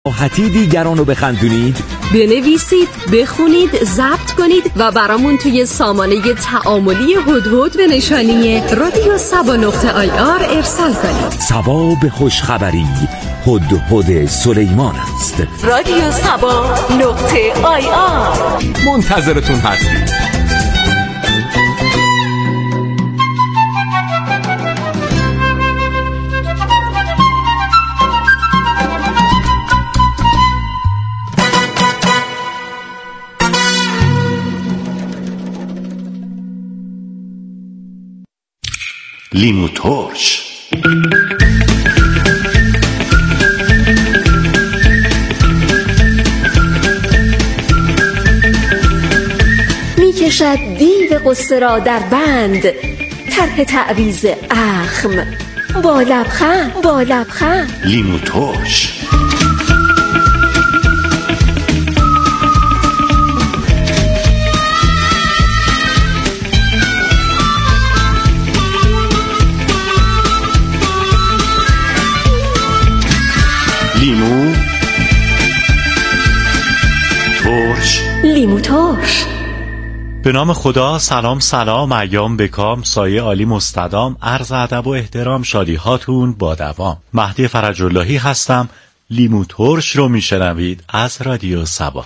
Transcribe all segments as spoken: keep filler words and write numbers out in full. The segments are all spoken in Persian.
راحتی دیگران رو بخندونید؟ بنویسید، بخونید، ضبط کنید و برامون توی سامانه تعاملی هدهد به نشانی رادیو سبا نقطه آی آر ارسال کنید. سبا به خوشخبری، هدهد سلیمان است. رادیو سبا نقطه آی آر منتظرتون هستیم. لیمو ترش. می کشد دیو قصه را در بند، طرح تعویض اخم با لبخند با لبخند. لیمو ترش. لیمو ترش. لیمو ترش. به نام خدا. سلام سلام، ایام بکام، سایه عالی مستدام، عرض ادب و احترام، شادی هاتون با دوام. مهدی فرج اللهی هستم. لیمو ترش رو میشنوید از رادیو سبا.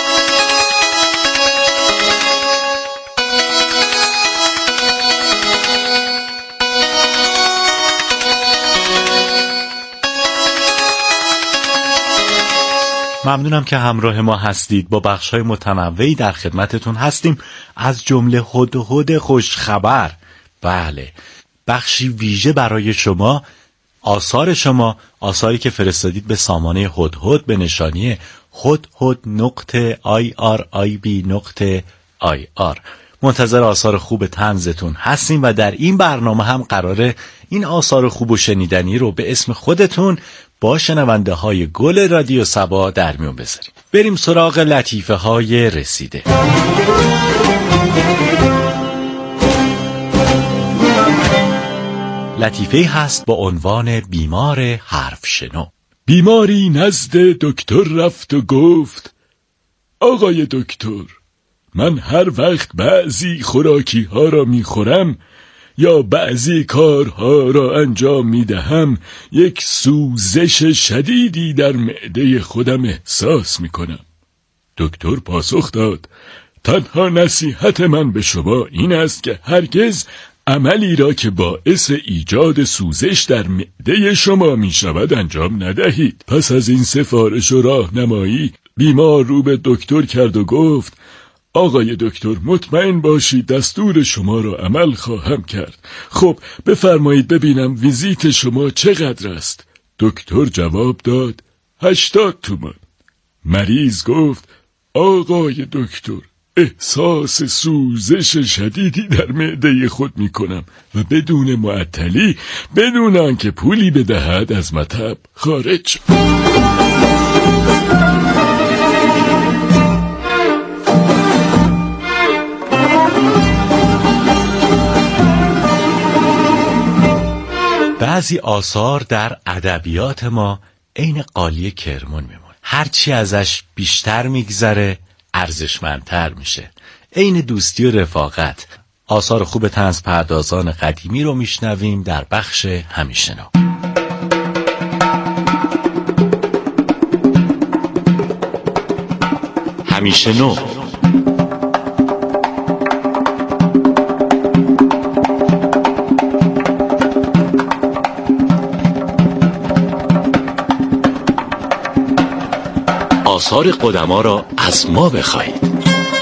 ممنونم که همراه ما هستید. با بخش‌های متنوعی در خدمتتون هستیم، از جمله هدهد خوشخبر. بله، بخشی ویژه برای شما، آثار شما، آثاری که فرستادید به سامانه هدهد به نشانی هدهد نقطه آی آر آی بی نقطه آی آر. منتظر آثار خوب طنزتون هستیم و در این برنامه هم قراره این آثار خوب و شنیدنی رو به اسم خودتون با شنونده های گل رادیو سبا در میون بذاریم. بریم سراغ لطیفه های رسیده. لطیفه هست با عنوان بیمار حرف شنو. بیماری نزد دکتر رفت و گفت: آقای دکتر، من هر وقت بعضی خوراکی ها را می خورم یا بعضی کارها را انجام می دهم، یک سوزش شدیدی در معده خودم احساس می کنم. دکتر پاسخ داد: تنها نصیحت من به شما این است که هرگز عملی را که باعث ایجاد سوزش در معده شما می شود انجام ندهید. پس از این سفارش و راهنمایی بیمار رو به دکتر کرد و گفت: آقای دکتر، مطمئن باشید دستور شما را عمل خواهم کرد. خب بفرمایید ببینم ویزیت شما چقدر است؟ دکتر جواب داد: هشتاد تومان. مریض گفت: آقای دکتر، احساس سوزش شدیدی در معده خود می کنم و بدون معطلی، بدون آنکه پولی بدهد، از مطب خارج شد. بعضی آثار در ادبیات ما عین قالی کرمان میمونه. هرچی ازش بیشتر میگذره ارزشمندتر میشه. عین دوستی و رفاقت. آثار خوب طنز پردازان قدیمی رو میشنویم در بخش همیشه نو. همیشه نو. آثار قدما را از ما بخواهید.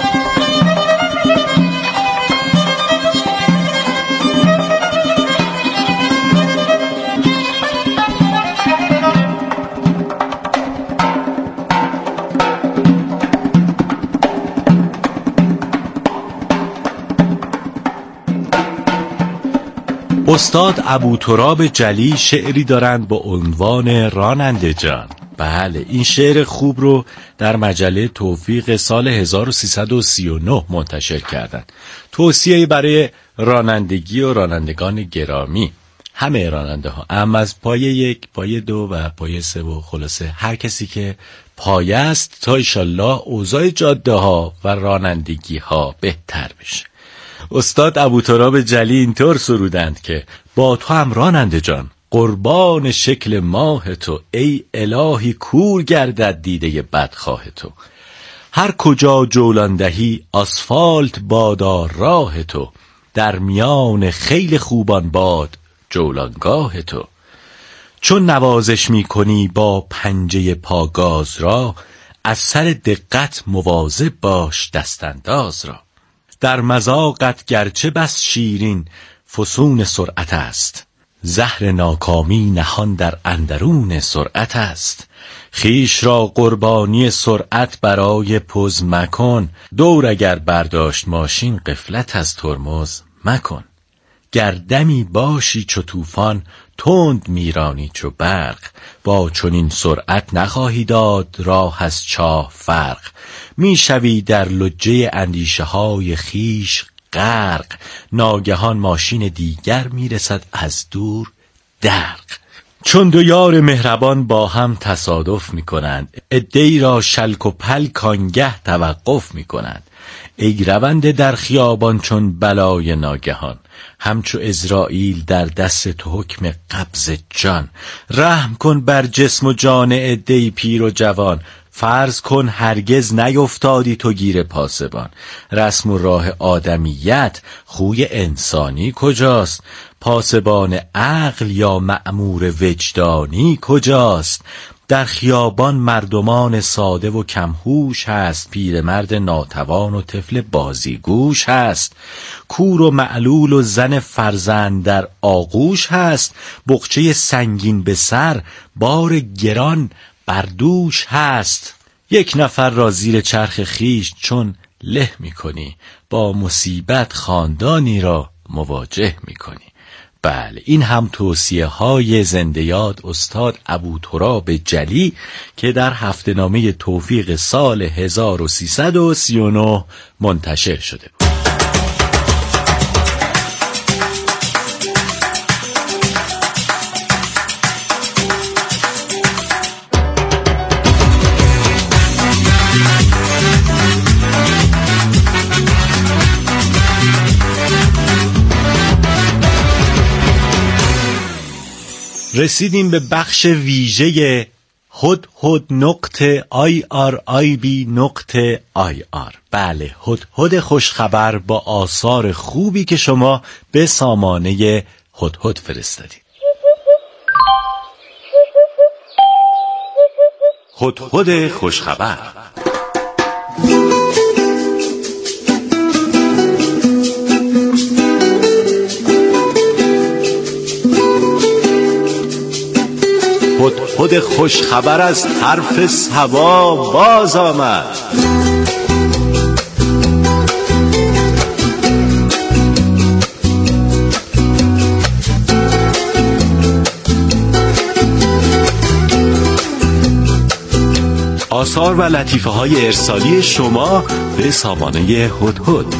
استاد ابوتراب جلی شعری دارند با عنوان راننده جان. بله، این شعر خوب رو در مجله توفیق سال هزار و سیصد و سی و نه منتشر کردند. توصیه‌ای برای رانندگی و رانندگان گرامی. همه راننده ها، اما از پای یک، پای دو و پای سه و خلاصه هر کسی که پایه است تا ایشالله اوضاع جاده ها و رانندگی ها بهتر بشه. استاد ابوتراب جلی اینطور سرودند که با تو هم راننده جان، قربان شکل ماه تو، ای الهی کور گردد دیده بدخواه تو. هر کجا جولان دهی آسفالت بادا راه تو، در میان خیل خوبان باد جولانگاه تو. چون نوازش می کنی با پنجه پاگاز را، از سر دقت مواظب باش دستانداز را. در مذاقت گرچه بس شیرین فسون سرعت است، زهر ناکامی نهان در اندرون سرعت است. خیش را قربانی سرعت برای پز مکن، دور اگر برداشت ماشین غفلت از ترمز مکن. گردمی باشی چو طوفان تند میرانی چو برق، با چنین سرعت نخواهی داد راه از چاه فرق. میشوی در لجه اندیشه های خیش غرق، ناگهان ماشین دیگر میرسد از دور درق. چون دو یار مهربان با هم تصادف میکنند، عده‌ای را شلک و پلک آنگه توقف میکنند. ای رونده در خیابان چون بلای ناگهان، همچو عزرائیل در دست تو حکم قبض جان. رحم کن بر جسم و جان عده‌ای پیر و جوان، فرض کن هرگز نیفتادی تو گیر پاسبان. رسم و راه آدمیت خوی انسانی کجاست، پاسبان عقل یا مأمور وجدانی کجاست. در خیابان مردمان ساده و کمهوش هست، پیرمرد ناتوان و طفل بازیگوش هست. کور و معلول و زن فرزند در آغوش هست، بقچه سنگین به سر بار گران بر دوش هست. یک نفر را زیر چرخ خیش چون له می کنی، با مصیبت خاندانی را مواجه می کنی. بله، این هم توصیه های زنده یاد استاد ابوتراب جلی که در هفته نامه توفیق سال هزار و سیصد و سی و نه منتشر شده بود. رسیدیم به بخش ویژه هدهد نقطه آی آر آی بی نقطه آی آر. بله، هدهد خوشخبر با آثار خوبی که شما به سامانه هدهد فرستادید. هدهد خوشخبر. هدهد خوش خبر از حرف صبا باز آمد. آثار و لطیفه های ارسالی شما به سامانه هدهد.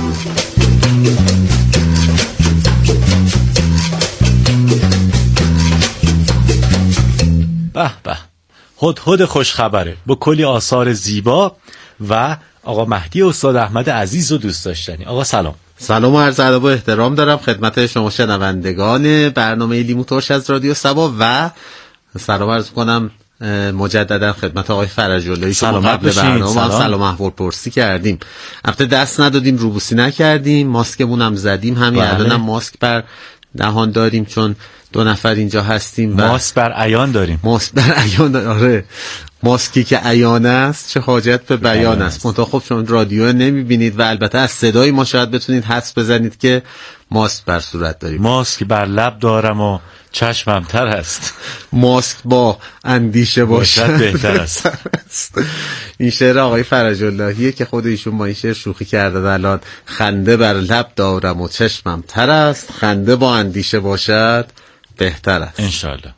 به به، هدهد خوشخبره با کلی آثار زیبا و آقا مهدی استاد احمد عزیز و دوست داشتنی. آقا سلام. سلام و عرض ادب و احترام دارم خدمت شما شنوندگان برنامه لیمو ترش از رادیو صبا و سلام عرض کنم مجددا خدمت آقای فرج‌اللهی. شما قبل برنامه سلام, سلام احوال پرسی کردیم، البته دست ندادیم، روبوسی نکردیم، ماسکمون هم زدیم، همین الان هم ماسک بر دهان داریم چون دو نفر اینجا هستیم و ماسک بر عیان داریم. ماسک بر عیان داریم. آره، ماسکی که عیان است چه حاجت به بیان است. منتها خب شما رادیو نمیبینید و البته از صدای ما شاید بتونید حدس بزنید که ماسک بر صورت داریم. ماسک بر لب دارم و چشمم تر است. ماسک با اندیشه باشد بهتر است. این شعر آقای فرج‌اللهیه که خود ایشون با این شعر شوخی کردن. الان خنده بر لب دارم و چشمم تر است، خنده با اندیشه باشد بهتر است. انشالله.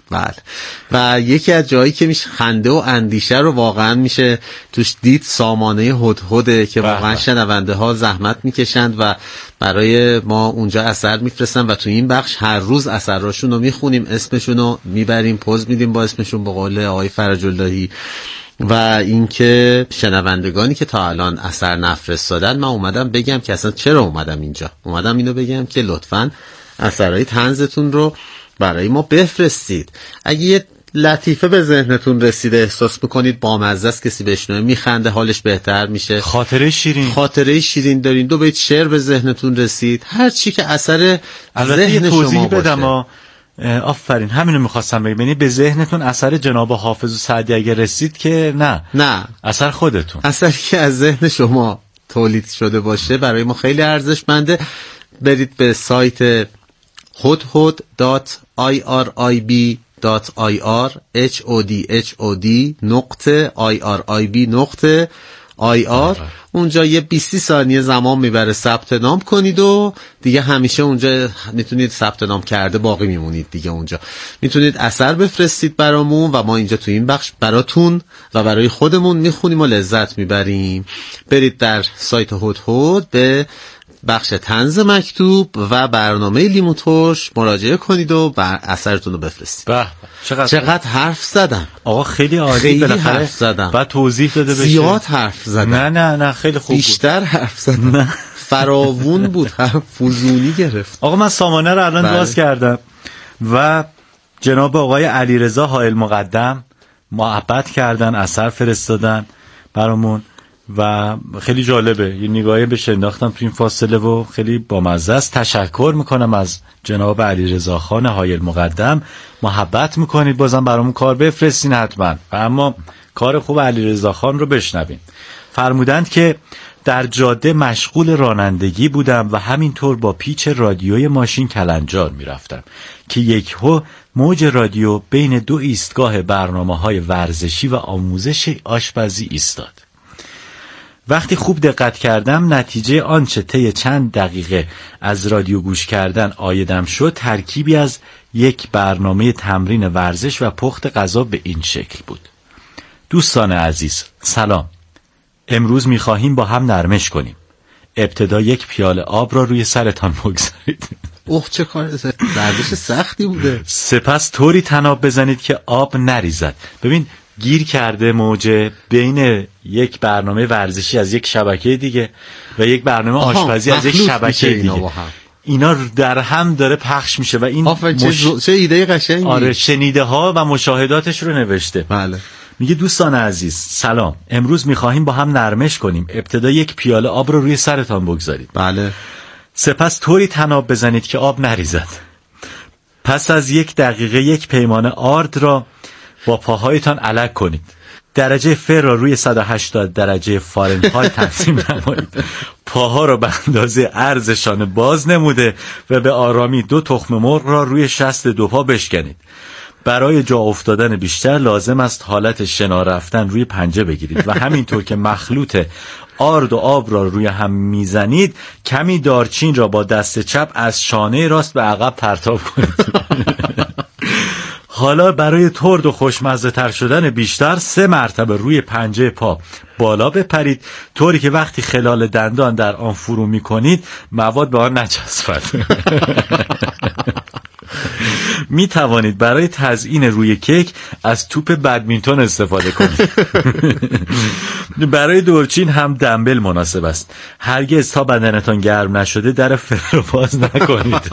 بله. و یکی از جایی که میشه خنده و اندیشه رو واقعا میشه توش دید سامانه هدهده که واقعا شنونده ها زحمت میکشند و برای ما اونجا اثر میفرستن و تو این بخش هر روز اثراشون رو میخونیم، اسمشون رو میبریم، پوز میدیم با اسمشون به قول آقای فرج اللهی. و اینکه شنوندگانی که تا الان اثر نفرستادن، من اومدم بگم که اصلا چرا اومدم اینجا. اومدم اینو بگم که لطفاً اثرهای طنزتون رو برای ما بفرستید. اگه یه لطیفه به ذهنتون رسیده، احساس میکنید بامزه است، کسی بشنوه میخنده، حالش بهتر میشه، خاطره شیرین خاطره شیرین دارین، دو بیت شعر به ذهنتون رسید، هر چی که اثر ذهن شما باشه. آفرین، همینو میخواستم بگم. یعنی به ذهنتون اثر جناب حافظ و سعدی اگه رسید که نه نه اثر خودتون، اثری که از ذهن شما تولید شده باشه برای ما خیلی ارزشمنده. برید به سایت هدهد دات آی آر آی بی دات آی آر اچ او دی اچ او دی نقطه آی آر آی بی نقطه آی آر. اونجا یه بیست ثانیه زمان میبره ثبت نام کنید و دیگه همیشه اونجا میتونید ثبت نام کرده باقی میمونید دیگه. اونجا میتونید اثر بفرستید برامون و ما اینجا تو این بخش براتون و برای خودمون میخونیم و لذت میبریم. برید در سایت هدهد به بخش طنز مکتوب و برنامه لیمو ترش مراجعه کنید و بر اثرتون رو بفرستید. به چقدر چقدر حرف زدم آقا، خیلی عالی. خیلی حرف زدم، بعد توضیح داده بشه. زیاد حرف زدم. نه نه نه خیلی خوب بیشتر بود. حرف زدم. نه. فراوون بود، حرف فزونی گرفت. آقا من سامانه رو الان باز کردم و جناب آقای علیرضا حائل مقدم محبت کردن، اثر فرستادن برامون و خیلی جالبه. یه نگاهی بهش انداختم تو این فاصله و خیلی بامزه است. تشکر میکنم از جناب علیرضا خان حائل مقدم. محبت میکنید بازم برامون کار بفرستین حتما. و اما کار خوب علیرضا خان رو بشنویم. فرمودند که در جاده مشغول رانندگی بودم و همینطور با پیچ رادیوی ماشین کلنجار میرفتم که یکهو موج رادیو بین دو ایستگاه برنامه‌های ورزشی و آموزش آشپزی ایستاد. وقتی خوب دقت کردم نتیجه آنچه طی چند دقیقه از رادیو گوش کردن عایدم شد ترکیبی از یک برنامه تمرین ورزش و پخت غذا به این شکل بود: دوستان عزیز سلام، امروز می‌خواهیم با هم نرمش کنیم. ابتدا یک پیاله آب را روی سرتان بگذارید. اوه چه کار ورزش سختی بوده. سپس طوری طناب بزنید که آب نریزد. ببین گیر کرده موجه بین یک برنامه ورزشی از یک شبکه دیگه و یک برنامه آشپزی از یک شبکه دیگه. اینا, اینا در هم داره پخش میشه و این مش... چه ایده قشنگی. آره، شنیده ها و مشاهداتش رو نوشته. بله. میگه دوستان عزیز سلام، امروز میخواهیم با هم نرمش کنیم. ابتدا یک پیاله آب رو روی سرتان بگذارید. بله. سپس طوری طناب بزنید که آب نریزد. پس از یک دقیقه یک پیمانه آرد را با پاهایتان علک کنید. درجه فر را روی صد و هشتاد درجه فارنهایت تنظیم نمایید. پاها را به اندازه عرضشان باز نموده و به آرامی دو تخم مرغ را روی شست دو پا بشکنید. برای جا افتادن بیشتر لازم است حالت شنا رفتن روی پنجه بگیرید و همینطور که مخلوط آرد و آب را روی هم میزنید کمی دارچین را با دست چپ از شانه راست به عقب پرتاب کنید. حالا برای ترد و خوشمزه تر شدن بیشتر سه مرتبه روی پنجه پا بالا بپرید، طوری که وقتی خلال دندان در آن فرو می کنید مواد به آن نچسبد. می توانید برای تزیین روی کیک از توپ بدمینتون استفاده کنید. برای دورچین هم دمبل مناسب است. هرگز تا بدنتان گرم نشده در فر رو باز نکنید،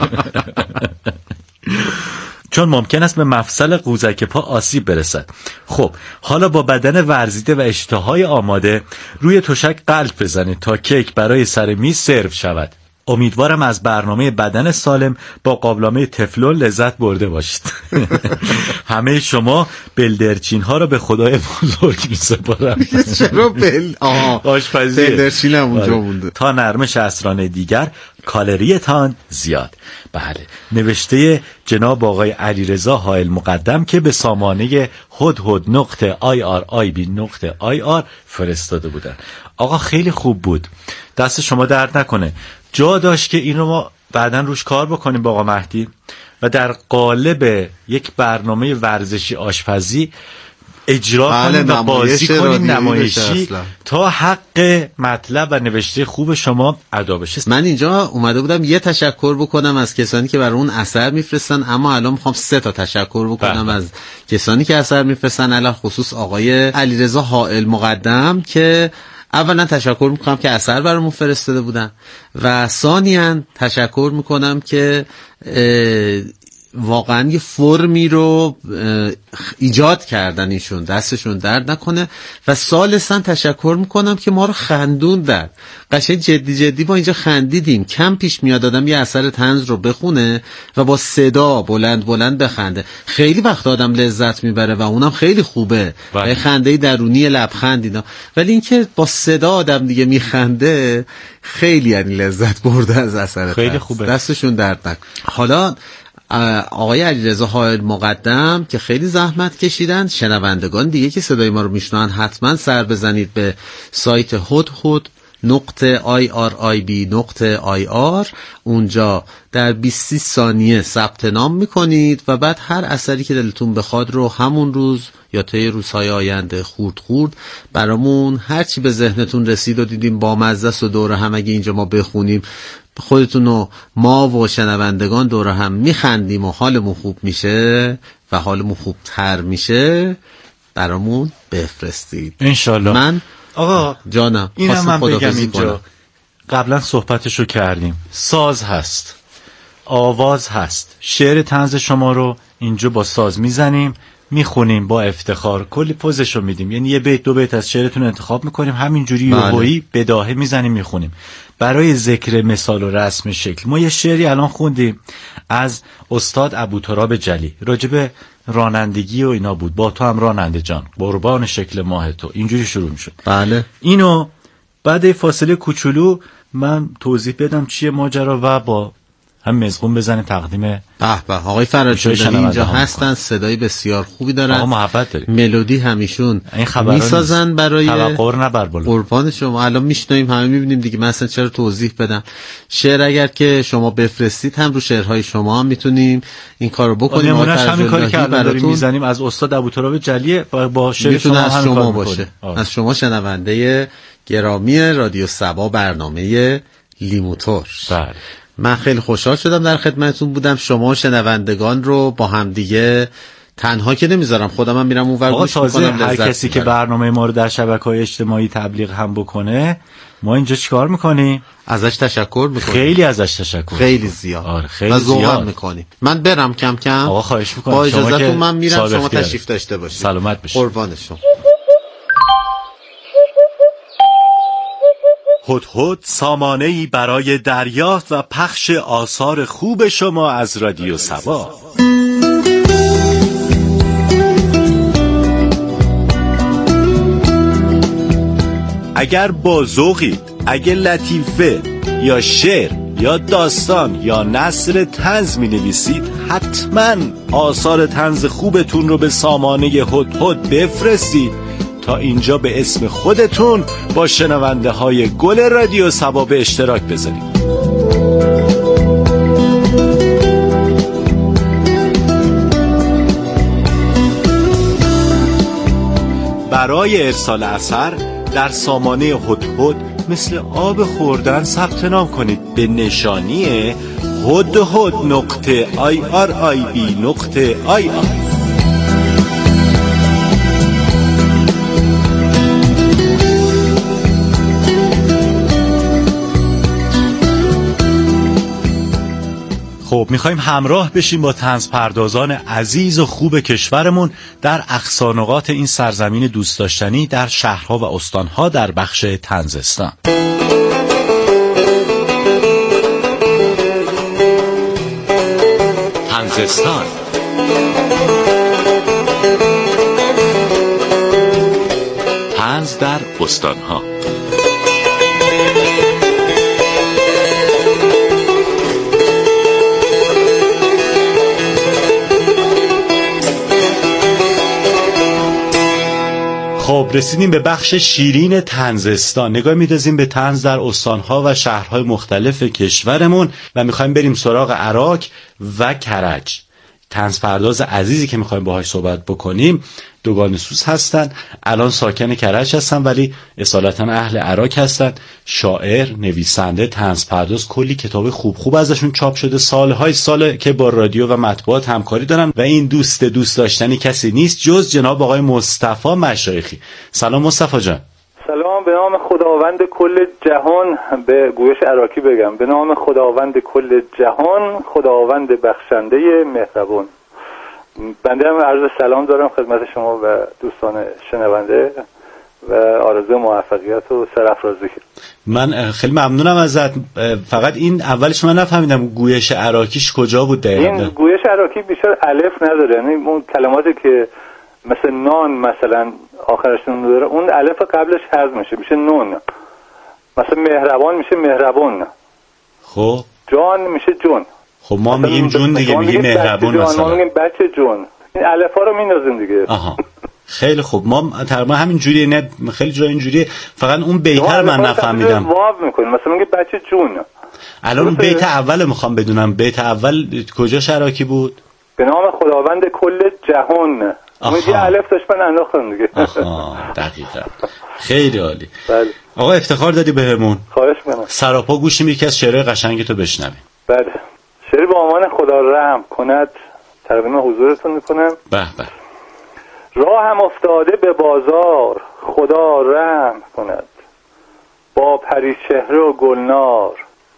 چون ممکن است به مفصل قوزک پا آسیب برسد. خب حالا با بدن ورزیده و اشتهای آماده روی تشک قلب بزنید تا کیک برای سر میز سرو شود. امیدوارم از برنامه بدن سالم با قابلمه تفلون لذت برده باشید. همه شما بلدرچین ها را به خدای بزرگ می‌سپارم. چرا بل آشپزی بلدرچین هم اونجا مونده. تا نرمش عصرانه دیگر کالریتان زیاد. بله، نوشته جناب آقای علیرضا حائل مقدم که به سامانه هدهد نقطه آی آر آی بی نقطه آی آر فرستاده بودن. آقا خیلی خوب بود، دست شما درد نکنه. جا داشت که این رو ما بعدن روش کار بکنیم با آقا مهدی. و در قالب یک برنامه ورزشی آشپزی اجرا کنیم و بازی کنیم نمایشی تا حق مطلب و نوشته خوب شما ادا بشه. من اینجا اومده بودم یه تشکر بکنم از کسانی که برای اون اثر میفرستن، اما الان میخوام سه تا تشکر بکنم بله. از کسانی که اثر میفرستن، علاوه خصوص آقای علیرضا حائل مقدم که اولا تشکر میکنم که اثر برامون فرستاده بودن و ثانیاً تشکر میکنم که واقعا یه فرمی رو ایجاد کردن، ایشون دستشون درد نکنه. و ثالثاً تشکر میکنم که ما رو خندوندن، قشنگ جدی جدی با اینجا خندیدیم. کم پیش میاد آدم یه اثر طنز رو بخونه و با صدا بلند بلند بخنده، خیلی وقت آدم لذت میبره و اونم خیلی خوبه، یه خنده درونی لبخند اینا، ولی اینکه با صدا آدم دیگه میخنده خیلی یعنی لذت برده از اثر خیلی طنز. خوبه، دستشون درد نکنه. حالا آقای علیرضا حائل مقدم که خیلی زحمت کشیدن، شنوندگان دیگه که صدای ما رو میشنون حتما سر بزنید به سایت هدهد نقطه آی آر آی بی نقطه آی آر، اونجا در بیست ثانیه ثبت نام میکنید و بعد هر اثری که دلتون بخواد رو همون روز یا طی روزهای آینده خورد خورد برامون هر چی به ذهنتون رسید و دیدیم با مزه و دور هم اگه اینجا ما بخونیم خودتون و ما و شنوندگان دور هم میخندیم و حالمون خوب میشه و حالمون خوب تر میشه، برامون بفرستید انشالله. من آقا جانم اینم من بگم اینجا، قبلا صحبتشو کردیم، ساز هست، آواز هست، شعر طنز شما رو اینجا با ساز میزنیم، میخونیم با افتخار، کلی پوزشو میدیم، یعنی یه بیت دو بیت از شعرتون انتخاب میکنیم، همینجوری یهویی بداهه میزنیم میخونیم. برای ذکر مثال و رسم شکل ما یه شعری الان خوندیم از استاد ابوتراب جلی راجب رانندگی و اینا بود، با تو هم راننده جان قربان شکل ماه تو، اینجوری شروع میشد. بله. اینو بعد فاصله کوچولو من توضیح بدم چیه ماجرا و با هم مزغون بزنیم تقدیم به به آقای فرج‌الله اینجا هستن، صدای بسیار خوبی دارن، آقا محبت داریم، ملودی همیشون میسازن برای توقع نبر بالا. قربان شما، الان میشنویم همه میبینیم دیگه، من اصلا چرا توضیح بدم. شعر اگر که شما بفرستید هم رو شعرهای شما هم میتونیم این کارو بکنیم. نمونهش همین کاری که الان داریم میزنیم از استاد ابوتراب جلیه، با شعر شما از شما باشه، از شما شنونده گرامی رادیو صبا برنامه لیموتور. بله. من خیلی خوشحال شدم در خدمتتون بودم. شما شنوندگان رو با هم دیگه تنها که نمیذارم، خودم هم میرم اونور گوش میکنم. هر کسی که برنامه ما رو در شبکه‌های اجتماعی تبلیغ هم بکنه، ما اینجا چیکار میکنیم؟ ازش تشکر میکنیم. خیلی ازش تشکر. خیلی زیاد. آره خیلی زیاد میکنیم. من برم کم کم. آقا خواهش میکنم. با اجازهتون من میرم، شما تشریف داشته باشید. سلامت باشید. قربان شما. هدهد سامانه‌ای برای دریافت و پخش آثار خوب شما از رادیو صبا. اگر با ذوقید، اگر لطیفه یا شعر یا داستان یا نثر طنز می‌نویسید، حتما آثار طنز خوبتون رو به سامانه هدهد بفرستید تا اینجا به اسم خودتون با شنونده های گل رادیو صبا به اشتراک بذارید. برای ارسال اثر در سامانه هدهد مثل آب خوردن ثبت نام کنید به نشانی هدهد نقطه آی آر آی بی نقطه آی آر. خب میخوایم همراه بشیم با طنز پردازان عزیز و خوب کشورمون در اقصانقاط این سرزمین دوست داشتنی در شهرها و استانها در بخش طنزستان. طنزستان طنز در استانها. خب رسیدیم به بخش شیرین طنزستان. نگاه می‌اندازیم به طنز در استان‌ها و شهرهای مختلف کشورمون و می‌خوایم بریم سراغ عراق و کرج. طنز پرداز عزیزی که می‌خوایم باهاش صحبت بکنیم دوگانه سوز هستن، الان ساکن کرج هستن ولی اصالتا اهل عراق هستن. شاعر، نویسنده، طنز پرداز، کلی کتاب خوب خوب ازشون چاپ شده. سالهای ساله که با رادیو و مطبوعات همکاری دارن و این دوست دوست داشتنی کسی نیست جز جناب آقای مصطفی مشایخی. سلام مصطفی جان. سلام، به نام خداوند کل جهان، به گویش عراقی بگم، به نام خداوند کل جهان، خداوند بخشنده مهربان. بنده هم عرض سلام دارم خدمت شما و دوستان شنونده و آرزو موفقیت و سرافرازی. من خیلی ممنونم ازت. فقط این اولش من نفهمیدم گویش عراقیش کجا بود دقیقاً؟ این گویش عراقی بیشتر الف نداره، یعنی اون کلماتی که مثل نان مثلا آخرش نون داره اون الف قبلش حذف میشه میشه نون. مثلا مهربان میشه مهربان. خب جان میشه جون. خب ما میگیم جون دیگه، میگیم مهربون مثلا. ما میگیم بچه جون. این الفا رو میندازیم دیگه. آها خیلی خوب. ما تقریبا همین جوریه، نه خیلی جای اینجوریه، فقط اون بیتر من نفهمیدم. واو میکنیم مثلا میگه بچه جون. الان بیت اول میخوام بدونم، بیت اول کجا شراکی بود؟ به نام خداوند کل جهان. میگه الف داشت من انداختم دیگه. آها دقیقاً. خیلی عالی. بله. آقا افتخار دادی بهمون. خواهش می‌کنم. سراپا گوشیم یکی از شعرهای قشنگ تو بشنویم. بله. شعر با عنوان خدا رحم کند تقدیم حضورتون میکنم. به به. راه هم افتاده به بازار خدا رحم کند، با پریچهره و گلنار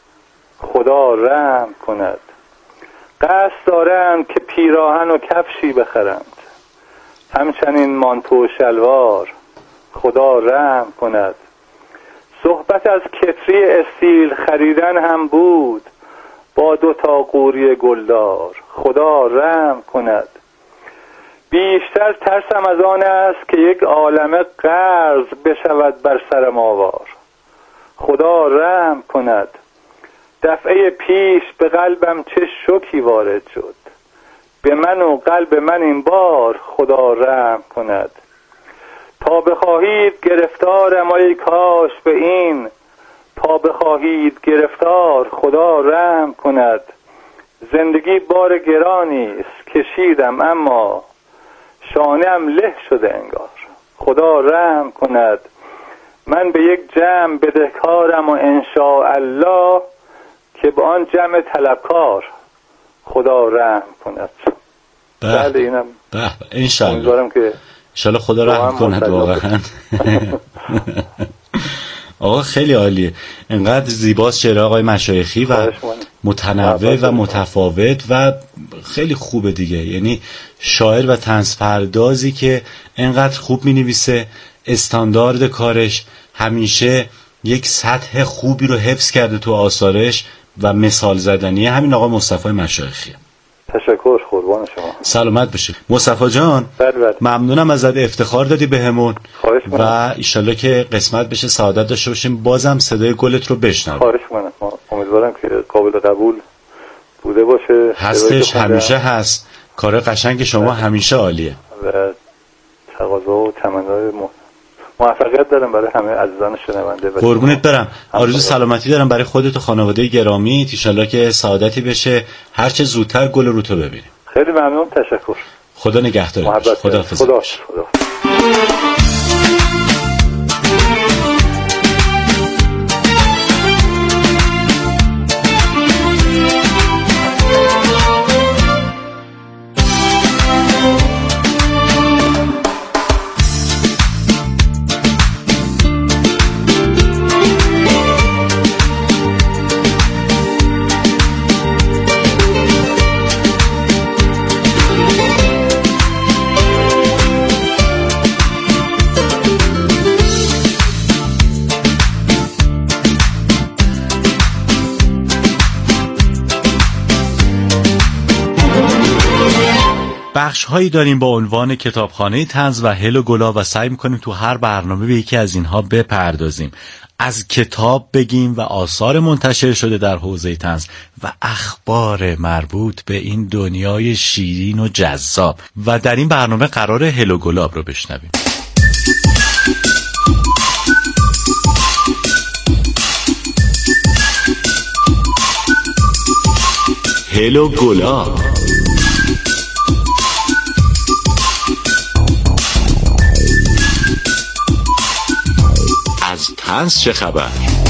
خدا رحم کند. قصد دارند که پیراهن و کفشی بخرند، همچنین مانتو و شلوار خدا رحم کند. صحبت از کتری استیل خریدن هم بود، با دو تا قوری گلدار خدا رحم کند. بیشتر ترسم از آن است که یک عالمه قرض بشود بر سرم آوار خدا رحم کند. دفعه پیش به قلبم چه شوکی وارد شد، به من و قلب من این بار خدا رحم کند. تا بخواهید گرفتارم ای کاش به این، تا بخواهید گرفتار خدا رحم کند. زندگی بار گرانی است کشیدم اما شانه‌ام له شده انگار خدا رحم کند. من به یک جمع بدهکارم و انشاءالله که به آن جمع طلبکار خدا رحم کند. بله اینم به انشاءالله. امیدوارم که انشاءالله خدا رحم کند واقعا. آقا خیلی عالیه، انقدر زیباست شعر آقای مشایخی و متنوع و متفاوت و خیلی خوبه دیگه. یعنی شاعر و طنز پردازی که انقدر خوب می‌نویسه، استاندارد کارش همیشه یک سطح خوبی رو حفظ کرده تو آثارش و مثال زدنیه. همین آقا مصطفی مشایخی. تشکر، قربان شما. سلامت باشی مصطفی جان. بله بله. ممنونم ازت، افتخار دادی بهمون و ایشالله که قسمت بشه سعادت داشته باشیم بازم صدای گلت رو بشنویم. خواهش می‌کنم. امیدوارم که قابل قبول بوده باشه. هستش، همیشه هست. کار قشنگ شما بله. همیشه عالیه و تقاضا و تمنای موفقیت دارم برای همه عزیزان شنونده. قربونت برم. آرزو سلامتی دارم برای خودت و خانواده گرامی. ایشالله که سعادتی بشه، هر چه زودتر گل رو تو ببینیم. خیلی ممنون، تشکر. خدا نگهدارت. خدا حافظ. خدا خدا. بخش هایی داریم با عنوان کتابخانه طنز و هل و گلاب و سعی میکنیم تو هر برنامه به یکی از اینها بپردازیم. از کتاب بگیم و آثار منتشر شده در حوزه طنز و اخبار مربوط به این دنیای شیرین و جذاب. و در این برنامه قرار هل و گلاب رو بشنویم. هل و گلاب. از طنز چه خبر؟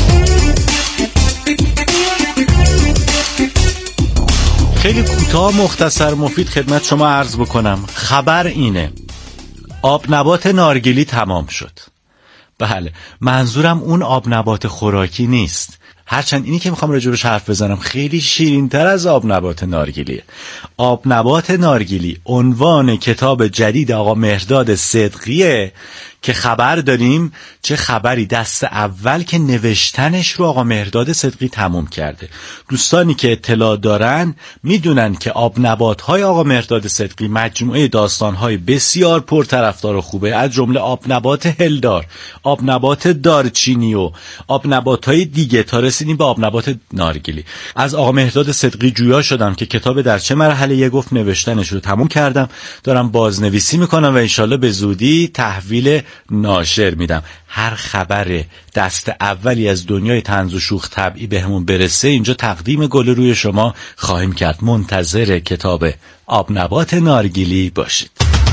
خیلی کوتاه مختصر مفید خدمت شما عرض بکنم. خبر اینه آب نبات نارگیلی تمام شد. بله، منظورم اون آب نبات خوراکی نیست، هرچند اینی که میخوام راجبش حرف بزنم خیلی شیرین تر از آب نبات نارگیلیه. آب نبات نارگیلی عنوان کتاب جدید آقا مهرداد صدقیه که خبر داریم چه خبری دست اول که نوشتنش رو آقا مهرداد صدقی تموم کرده. دوستانی که اطلاع دارن میدونن که آب نبات‌های آقا مهرداد صدقی مجموعه داستان‌های بسیار پرطرفدار و خوبه، از جمله آب نبات هلدار، آب نبات دارچینی و آب نبات‌های دیگه تا رسیدیم به آب نبات نارگیلی. از آقا مهرداد صدقی جویا شدم که کتاب در چه مرحله یه گفت نوشتنش رو تموم کردم، دارم بازنویسی میکنم و انشالله به زودی تحویل ناشر میدم. هر خبر دست اولی از دنیای طنز و شوخ طبعی بهمون برسه اینجا تقدیم گل روی شما خواهیم کرد. منتظر کتاب آب نبات نارگیلی باشید.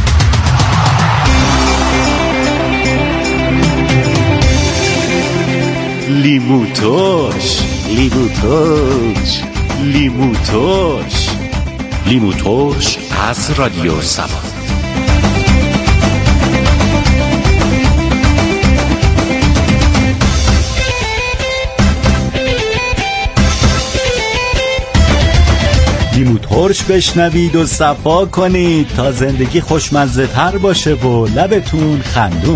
لیمو ترش، لیمو ترش، لیمو ترش، لیمو ترش از رادیو سبا. لیمو ترش بشنوید و صفا کنید تا زندگی خوشمزه تر باشه و لبتون خندون.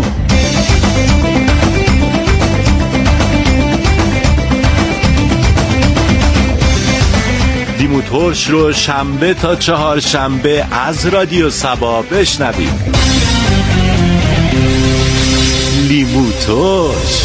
لیمو ترش رو شنبه تا چهار شنبه از رادیو سبا بشنوید. لیمو ترش.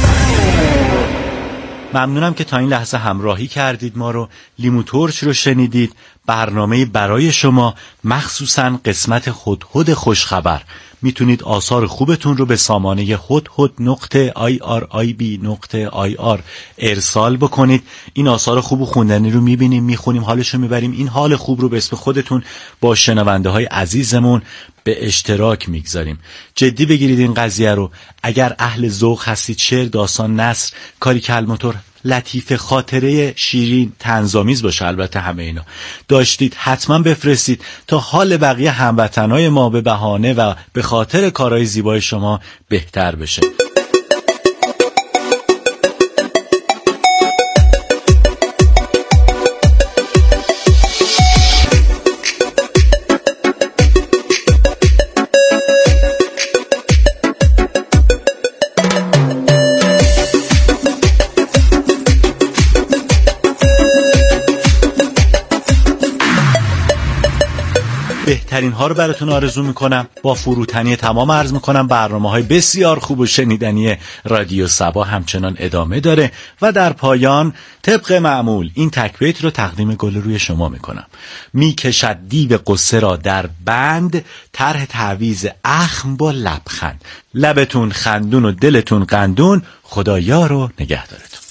ممنونم که تا این لحظه همراهی کردید ما رو. لیمو ترش رو شنیدید، برنامه برای شما، مخصوصاً قسمت هدهد خوشخبر. میتونید آثار خوبتون رو به سامانه هدهد نقطه آی آر آی بی نقطه آی آر ارسال بکنید. این آثار خوب و خوندنی رو میبینیم، میخونیم، حالش رو میبریم. این حال خوب رو به اسم خودتون با شنونده های عزیزمون به اشتراک میگذاریم. جدی بگیرید این قضیه رو. اگر اهل ذوق هستید، شعر، داستان، نثر، کاری کلماتور، لطیفه، خاطره شیرین، طنزآمیز باشه، البته همه اینا داشتید حتما بفرستید تا حال بقیه هموطنای ما به بهانه و به خاطر کارهای زیبای شما بهتر بشه. بهترین ها رو براتون آرزو میکنم. با فروتنی تمام عرض میکنم برنامه های بسیار خوب و شنیدنی رادیو سبا همچنان ادامه داره و در پایان طبق معمول این تک بیت رو تقدیم گل روی شما میکنم. میکشد دیو قصه را در بند، طرح تعویض اخم با لبخند. لبتون خندون و دلتون قندون. خدا یار و نگهدارتون.